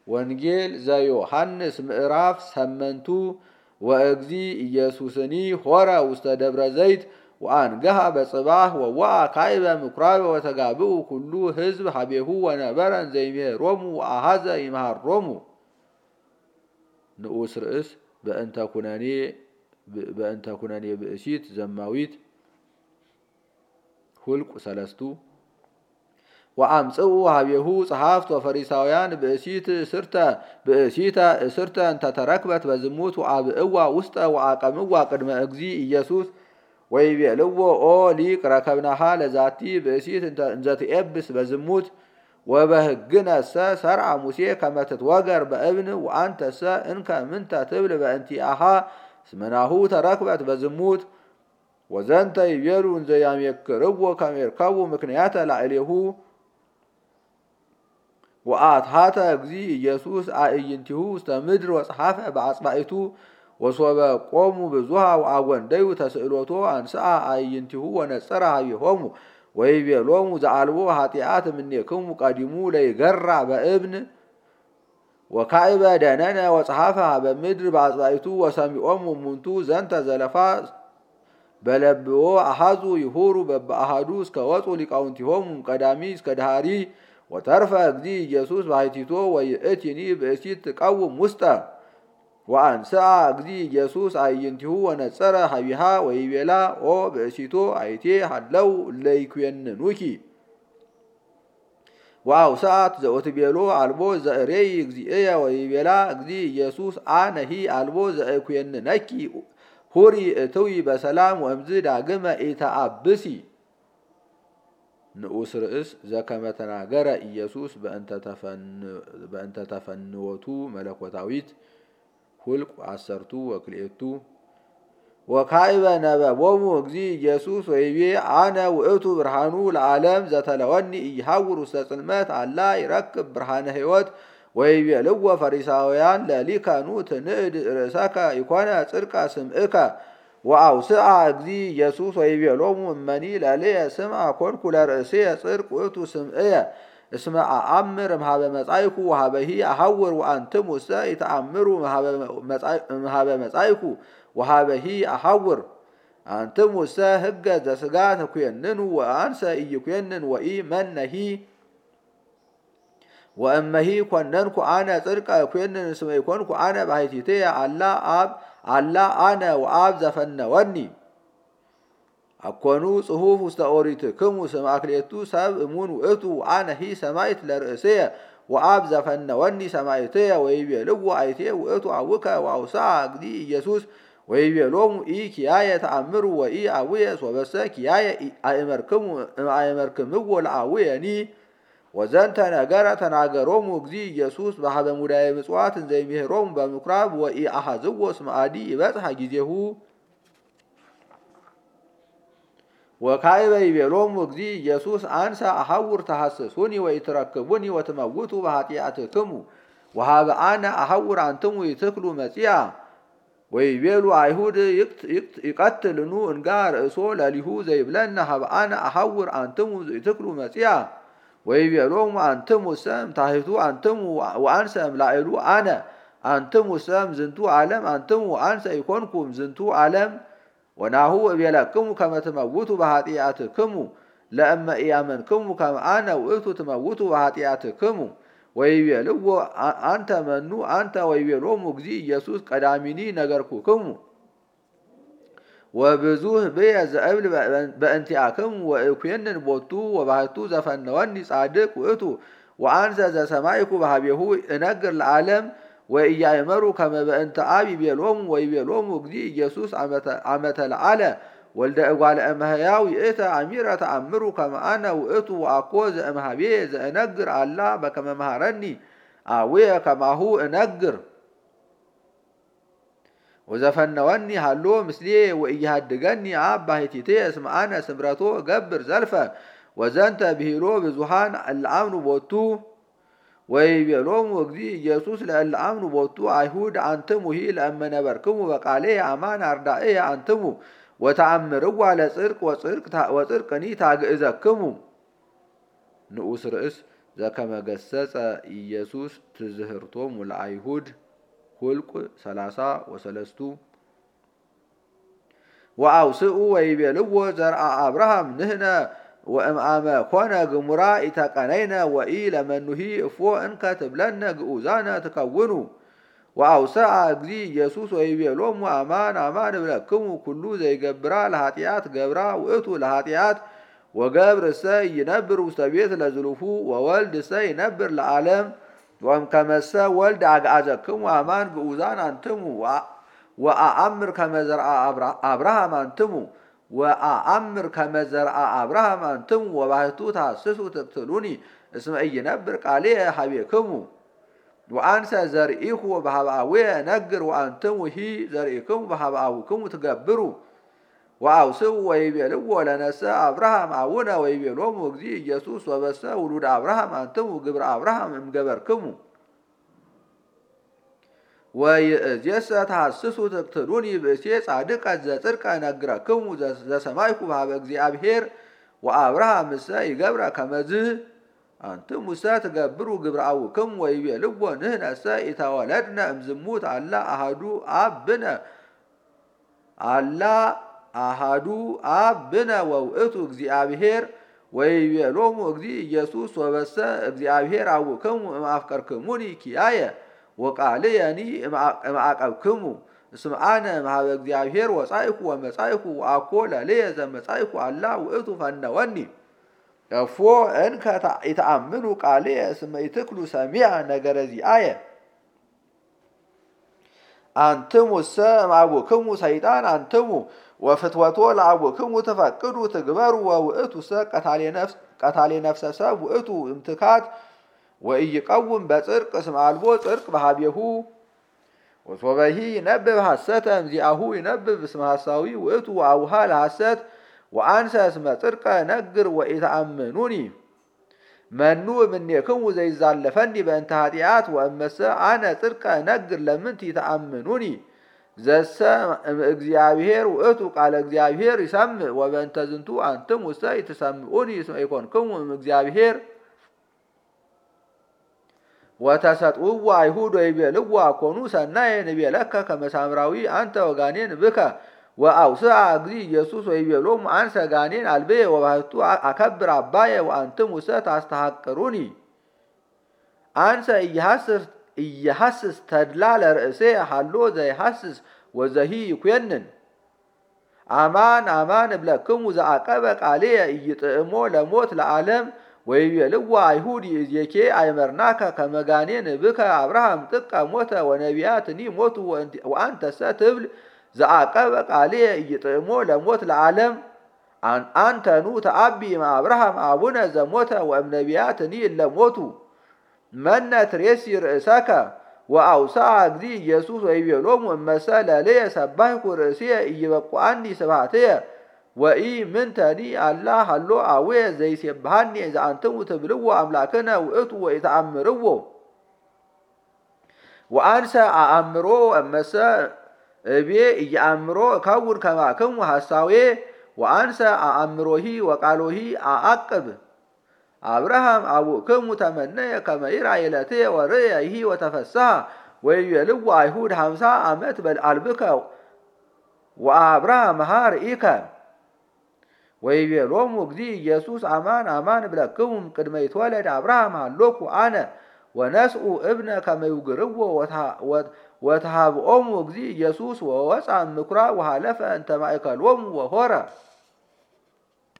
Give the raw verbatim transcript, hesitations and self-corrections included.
ወንጌል ዘዮሐንስ ምዕራፍ ሰመንቱ ወእግዚ ኢየሱስኒ ሆረ ውስተ ደብረ ዘይት ወአንገሃ በጽባህ ወወአ ካይበ ምኵራበ ወተጋብኡ ኩሉ ሕዝብ ሀቤሁ ወነበረን ዘይሜሮሙ ወአሃዘ ይምሃሮሙ። ንዑስ ርእስ በእንተ ኩነኔ በእንተ ኩነኔ ብእሲት ዘማዊት ሁልቁ ሰለስቱ ወአምጽኡ ሀቤሁ ጸሐፍት ወፈሪሳውያን ብእሲት እስርተ ብእሲተ እስርተ እንተ ተረክበት በዝሙት ወአብእዋ ውስጠ ወአቀምዋ ቅድመ እግዚ ኢየሱስ ወይቤልዎ ኦ ሊቅ ረከብናሃ ለዛቲ ብእሲት እንዘ ትኤብስ በዝሙት ወበሕግነሰ ሰርዐ ሙሴ ከመ ትትወገር በእብን ወአንተሰ እንከ ምንተ ትብል በእንቲአሃ እስመ ናሁ ተረክበት በዝሙት ወዘንተ ይቤሉ እንዘ ያሜክርዎ ከመ ይርከቡ ምክንያተ ላዕሌሁ ወአትሐተ እግዚ ኢየሱስ አዕይንቲሁ ውስተ ምድር ወጸሐፈ በአጽባኢቱ ወሶበ ቆሙ ብዙሃ ወአጐንደዩ ተስእሎቶ አንስአ አዕይንቲሁ ወነጸረ ሀቤሆሙ ወይቤሎሙ ዘአልቦ ኃጢአት እምኔክሙ ቀዲሙ ለይገራ በእብን ወካዕበ ደነነ ወጸሐፈ ሀበ ምድር በአጽባኢቱ ወሰሚዖሙ እሙንቱ ዘንተ ዘለፋ በለብዎ አሃዙ ይሁሩ በበአሃዱ እስከ ወፁ ሊቃውንቲሆሙ ቀዳሚ እስከ ዳሃሪ ወተርፈ እግዚ ኢየሱስ ባሕቲቶ ወይእቲኒ ብእሲት ትቀውም ውስጠ ወአንስአ እግዚ ኢየሱስ አዕይንቲሁ ወነጸረ ሀቢሃ ወይቤላ ኦ ብእሲቶ አይቴ ሀለው ለይኩየንኑኪ ወአውስአት ዘኦትቤሎ አልቦ ዘእሬይ እግዚእየ ወይቤላ እግዚ ኢየሱስ አነሂ አልቦ ዘእኩየንነኪ ሁሪ እትዊ በሰላም ወእምዝ ዳግመ ኢተአብሲ። ንዑስ ርእስ ዘከመ ተናገረ ኢየሱስ በእንተ ተፈንወቱ መለኮታዊት ሁልቁ አሰርቱ ወክልኤቱ ወካዕበ ነበቦሙ እግዚ ኢየሱስ ወይቤ አነ ውእቱ ብርሃኑ ለዓለም ዘተለወኒ ኢይሐውር ውስተ ጽልመት አላ ይረክብ ብርሃነ ሕይወት ወይቤልዎ ፈሪሳውያን ለሊከኑ ትንዕድ ርእሰከ ኢኮነ ጽድቀ ስምዕከ ወአውስአ እግዚ ኢየሱስ ወይቤሎሙ እመኒ ለልየ ስምዐ ኮንኩ ለርእስየ ጽድቅ ውእቱ ስምዕየ እስመ አአምር እምኀበ መጻእኩ ወኀበሂ አሐውር ወአንትሙሰ ኢተአምሩ እምኀበ መጻእኩ ወኀበሂ አሐውር አንትሙሰ ሕገ ዘሥጋ ተኩየንኑ ወአንሰ ኢይኩየንን ወኢመነሂ ወእመሂ ኮነንኩ አነ ጽድቀ እኩየንን እስመ ኢኮንኩ አነ ባሕቲትየ አላ አብ አላ አነ ወአብ ዘፈነወኒ አኮኑ ጽሑፍ ውስተ ኦሪትክሙ ስመ አክልኤቱ ሰብ እሙን ውእቱ አነሂ ሰማዕት ለርእስየ ወአብ ዘፈነወኒ ሰማዕትየ ወይቤልዎ አይቴ ውእቱ አቡከ ወአውስአ እግዚ ኢየሱስ ወይቤሎሙ ኢኪያየ ተአምሩ ወኢ አቡየ ሶበሰ ኪያየ አእመርክምዎ ለአቡየኒ ወዘንተ ነገረ ተናገሮሙ እግዚ ኢየሱስ በኀበ ሙዳየ ምጽዋት እንዘ ይሜህሮሙ በምኵራብ ወኢአሐዝዎ እስመ አዲ ይበጽሐ ጊዜሁ ወካዕበ ይቤሎሙ እግዚ ኢየሱስ አንሰ አሐውር ተሐስሱኒ ወኢትረክቡኒ ወትመውቱ በኃጢአትክሙ ወኀበ አነ አሐውር አንትሙ ይትክሉ መጺአ ወይቤሉ አይሁድ ይቀትልኑ እንጋ ርእሶ ለሊሁ ዘይብለነ ኀበ አነ አሐውር አንትሙ ይትክሉ መጺአ ወይቤሎሙ አንትሙሰ እምታሕቱ አንትሙ ወአንሰ እምላዕሉ አነ አንትሙሰ እምዝንቱ ዓለም አንትሙ ወአንሰ ኢኮንኩ እምዝንቱ ዓለም ወናሁ እቤለክሙ ከመ ትመውቱ በኃጢአትክሙ ለእመ ኢአመንክሙ ከመ አነ ውእቱ ትመውቱ በኃጢአትክሙ ወይቤልዎ አንተ መኑ አንተ ወይቤሎሙ እግዚ ኢየሱስ ቀዳሚኒ ነገርኩክሙ ወብዙሕ ብየ ዘእብል በእንቲአክሙ ወእኩየንን ቦቱ ወባሕቱ ዘፈነወኒ ጻድቅ ውእቱ ወአንሰ ዘሰማዕኩ በኀቤሁ እነግር ለዓለም ወኢያእመሩ ከመ በእንተ አብ ይቤሎሙ ወይቤሎሙ እግዚ ኢየሱስ አመ ተለዓለ ወልደ እጓለ እመሕያው ይእተ አሚረ ተአምሩ ከመ አነ ውእቱ ወአኮ ዘእምኀቤየ ዘእነግር አላ በከመ መሃረኒ አቡየ ከማሁ እነግር ወዘፈነወኒ ሀሎ ምስሌየ ወኢይሃድገኒ አብ ባሕቲትየ እስመ አነ ስምረቶ እገብር ዘልፈ ወዘንተ ብሂሎ ብዙኃን እለ አምኑ ቦቱ ወይቤሎሙ እግዚ ኢየሱስ ለእለ አምኑ ቦቱ አይሁድ አንትሙሂ ለእመ ነበርክሙ በቃልየ አማን አርዳእየ አንትሙ ወተአምርዋ ለጽድቅ ወጽድቅኒ ታግእዘክሙ። ንዑስ ርእስ ዘከመ ገሰጸ ኢየሱስ ትዝህርቶሙ ለአይሁድ ሁልቁ ሰላሳ ወሰለስቱ ወአውስኡ ወይቤልዎ ዘርአ አብርሃም ንህነ ወእምአመ ኮነ ግሙራ ኢተቀነይነ ወኢ ለመኑሂ እፎ እንከ ትብለነ ግኡዛነ ትከውኑ ወአውስአ እግዚ ኢየሱስ ወይቤሎሙ አማን አማን እብለክሙ ኩሉ ዘይገብራ ለኃጢአት ገብራ ውእቱ ለኃጢአት ወገብር እሰ ይነብር ውስተ ቤት ለዝሉፉ ወወልድ እሰ ይነብር ለዓለም ወእምከመሰ ወልድ አግዓዘክሙ አማን ግኡዛን አንትሙ ወአአምር ከመ ዘርአ አብርሃም አንትሙ ወአአምር ከመ ዘርአ አብርሃም አንትሙ ወባሕቱ ተሐስሱ ትቅትሉኒ እስመ ኢይነብር ቃልየ ኀቤክሙ ወአንሰ ዘርኢሁ በኀበ አቡየ እነግር ወአንትሙ ሂ ዘርኢክሙ በኀበ አቡክሙ ትገብሩ ወአውስኡ ወይቤልዎ ለነሰ አብርሃም አቡነ ወይቤሎሙ እግዚ ኢየሱስ ወበሰ ውሉደ አብርሃም አንትሙ ግብረ አብርሃም እምገበርክሙ ወይእዜሰ ተሐስሱ ትቅትሉኒ ብእሴ ጻድቀ ዘጽድቀ እነግረክሙ ዘሰማይኩ በኀበ እግዚአብሔር ወአብርሃም እሰ ይገብረ ከመዝ አንትሙሰ ትገብሩ ግብረ አቡክሙ ወይቤልዎ ንሕነሰ ኢተወለድነ እምዝሙት አላ አሐዱ አብ ብነ አላ አሐዱ አብ ብነ ወውእቱ እግዚአብሔር ወይቤሎሙ እግዚ ኢየሱስ ወበሰ እግዚአብሔር አቡክሙ እምአፍቀርክሙኒ ኪያየ ወቃልየኒ እምአቀብክሙ እስመ አነ እምኀበ እግዚአብሔር ወጻእኩ ወመጻእኩ ወአኮ ለልየ ዘመጻእኩ አላ ውእቱ ፈነወኒ እፎ እንከ ኢተአምኑ ቃልየ እስመ ኢትክሉ ሰሚዐ ነገረ ዚአየ አንትሙሰ እምአቡክሙ ሰይጣን አንትሙ ወፍትወቶ ለአቡክሙ ትፈቅዱ ትግበሩ ወውእቱሰ ቀታሌ ነፍሰ ሰብ ውእቱ እምትካት ወኢይቀውም በጽድቅ እስመ አልቦ ጽድቅ በኀቤሁ ወሶበሂ ይነብብ ሐሰተ እምዚአሁ ይነብብ እስመ ሐሳዊ ውእቱ ወአቡሃ ለሐሰት ወአንሰ እስመ ጽድቀ እነግር ወኢተአምኑኒ መኑ እምኔክሙ ዘይዛለፈኒ በእንተ ኃጢአት ወእመሰ አነ ጽድቀ እነግር ለምንት ይተአምኑኒ ዘሰ እምእግዚአብሔር ውእቱ ቃለ እግዚአብሔር ይሰምዕ ወበእንተ ዝንቱ አንትሙሰ ኢትሰምዑኒ እስመ ኢኮንክሙ እምእግዚአብሔር ወተሰጥውዎ አይሁድ ወይቤልዎ አኮኑ ሰናየ ንቤለከ ከመ ሳምራዊ አንተ ወጋኔን ብከ ወአውስአ እግዚ ኢየሱስ ወይቤሎሙ አንሰ ጋኔን አልብየ ወባሕቱ አከብር አባየ ወአንትሙሰ ታስተሐቅሩኒ አንሰ ኢየሐስስ ተድላ ለርእሴ ሀሎ ዘይሐስስ ወዘሂ ይኰንን አማን አማን እብለክሙ ዘአቀበ ቃልየ ኢይጥዕሞ ለሞት ለዓለም ወይቤልዎ አይሁድ ይእዜኬ አይመርናከ ከመ ጋኔን ብከ አብርሃም ጥቀ ሞተ ወነቢያትኒ ሞቱ ወአንተሰ ትብል ዘአቀበ ቃልየ ኢይጥዕሞ ለሞት ለዓለም አንተኑ ተአቢ እምአብርሃም አቡነ ዘሞተ ወእምነቢያትኒ እለ ሞቱ መነ ትሬሲ ርእሰከ ወአውስአ እግዚ ኢየሱስ ወይቤሎሙ እመሰ ለልየ ሰባሕኩ ርእስየ ኢይበቁአኒ ስብሐትየ ወኢ ምንተኒ አላ ሀሎ አቡየ ዘይሴብሐኒ ዘአንትሙ ትብልዎ አምላክነ ውእቱ ወኢተአምርዎ ወአንሰ አአምሮ እመሰ እቤ ኢየአምሮ እከውን ከማክሙ ሐሳዌ ወአንሰ አአምሮሂ ወቃሎሂ አአቅብ አብርሃም አቡክሙ ተመነየ ከመ ይርአይ ዕለትየ ወርእየሂ ወተፈስሐ ወይቤልዎ አይሁድ ሀምሳ ዓመት በልዐልብከ ወአብርሃም ኀርኢከ ወይቤሎሙ እግዚ ኢየሱስ አማን አማን እብለክሙ እምቅድመ ይትወለድ አብርሃም ሀሎኩ አነ ወነስኡ እብነ ከመ ይውግርዎ ወተሃብኦሙ እግዚ ኢየሱስ ወወፅአ እምኵራብ ወሃለፈ እንተ ማእከሎሙ ወሖረ